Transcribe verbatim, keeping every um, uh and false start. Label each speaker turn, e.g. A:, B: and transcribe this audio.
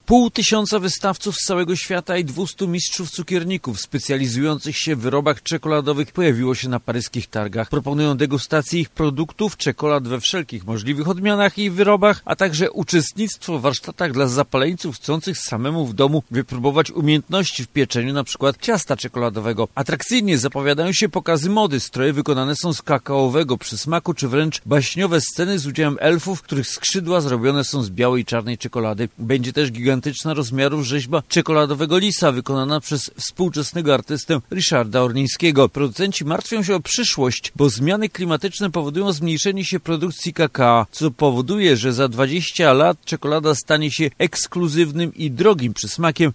A: Pół tysiąca wystawców z całego świata i dwustu mistrzów cukierników specjalizujących się w wyrobach czekoladowych pojawiło się na paryskich targach. Proponują degustację ich produktów, czekolad we wszelkich możliwych odmianach i wyrobach, a także uczestnictwo w warsztatach dla zapaleńców chcących samemu w domu wypróbować umiejętności w pieczeniu np. ciasta czekoladowego. Atrakcyjnie zapowiadają się pokazy mody, stroje wykonane są z kakaowego przysmaku, czy wręcz baśniowe sceny z udziałem elfów, których skrzydła zrobione są z białej i czarnej czekolady. Będzie też gigantyczna rozmiarów rzeźba czekoladowego lisa wykonana przez współczesnego artystę Ryszarda Orlińskiego. Producenci martwią się o przyszłość, bo zmiany klimatyczne powodują zmniejszenie się produkcji kakao, co powoduje, że za dwadzieścia lat czekolada stanie się ekskluzywnym i drogim przysmakiem,